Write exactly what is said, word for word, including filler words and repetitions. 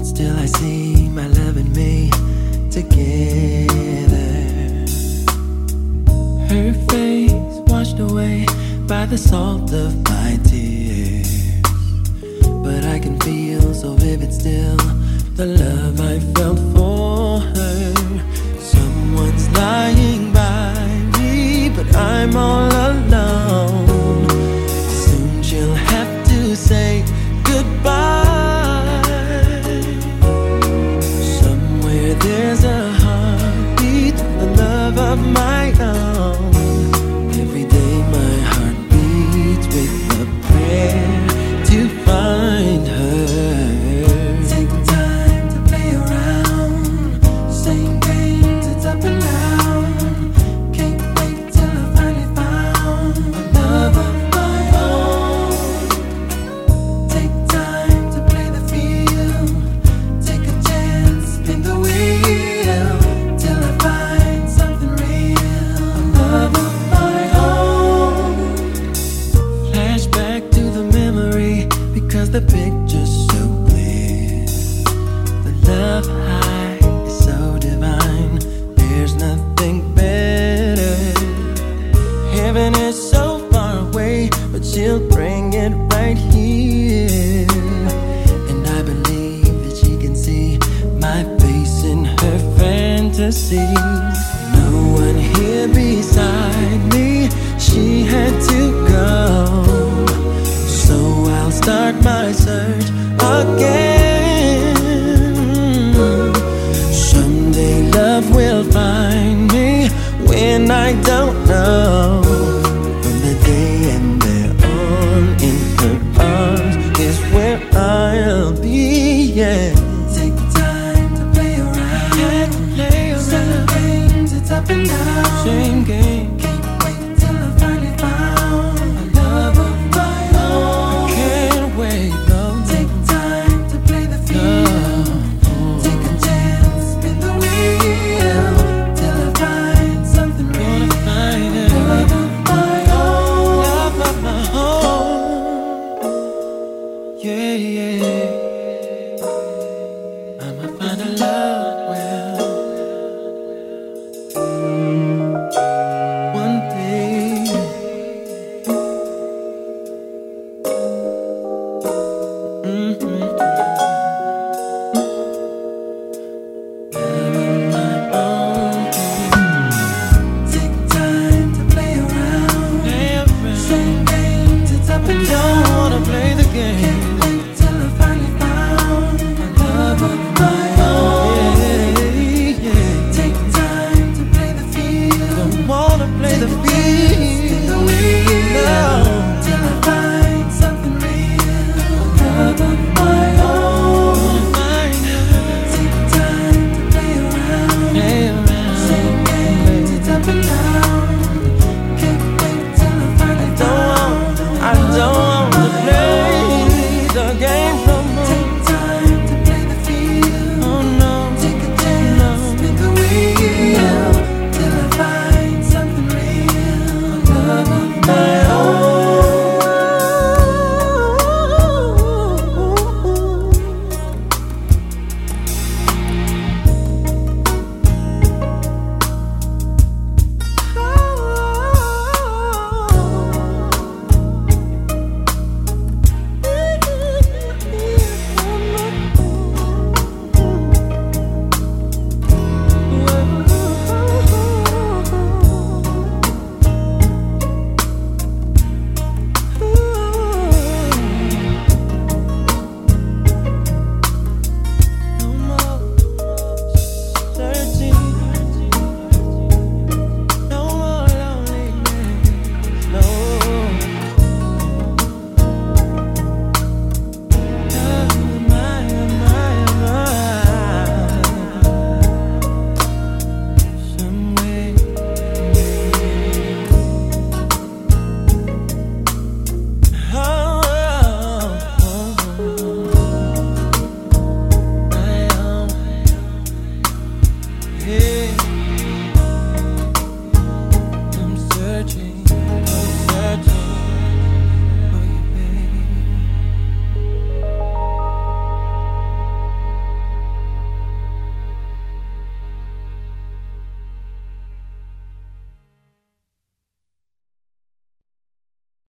but still I see my love and me together. Her face washed away by the salt of my tears, but I can feel so vivid still the love I felt for her. Someone's lying by me, but I'm all alone. Soon she'll have to say goodbye. Somewhere there's a heartbeat, the love of my own. Every day my heart beats with a prayer to find her. Take time to play around, same games, it's up and down. Can't wait till I finally found a love of my own. Take time to play the field, take a chance, spin the wheel till I find something real, a love of my own. Flashback to the memory because the picture's so clear. The love high is so divine, there's nothing better. Heaven is so far away, but she'll bring it right here. And I believe that she can see my face in her fantasies. No one here beside me, she had to go. So I'll start my search again. Someday love will find me when I don't know. From the day and there on, in her arms is where I'll be, yeah. Take time to play around, play around. Some games, it's up and down. Same game. Can't wait till I finally found a love of my own. Can't wait, no. Take time to play the field, take a chance, spin the wheel till I find something real. Find it. Love of my own, love of my own. Yeah, yeah. I'ma find a love well. One day. Mm-hmm. Love of my own. Take time to play around, play around. Same games, it's up and down. Don't wanna play the game. Can't wait till I finally found a love of my own. Yeah, yeah. Take time to play the field. Don't wanna play the field. Spin the wheel till I find something real, a love of my own. Take time to play around, play around. Same games, it's up and down. Can't wait till I finally found. I don't want to play the game no more. Take time to play the field. Oh no. Take a chance, spin the wheel till I find something real, a love of my own. No more searching, no more loneliness, no. Love of my, my, my. Some way. Oh, oh, oh. My own. Yeah.